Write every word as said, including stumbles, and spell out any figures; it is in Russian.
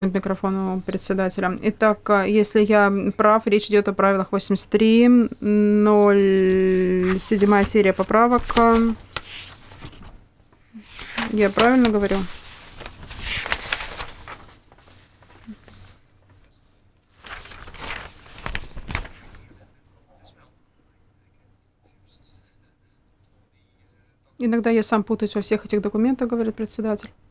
Микрофону председателя. Итак, а, если я прав, речь идет о правилах восемьдесят три, ноль седьмая серия поправок. а. Я правильно говорю? Иногда я сам путаюсь во всех этих документах, говорит председатель.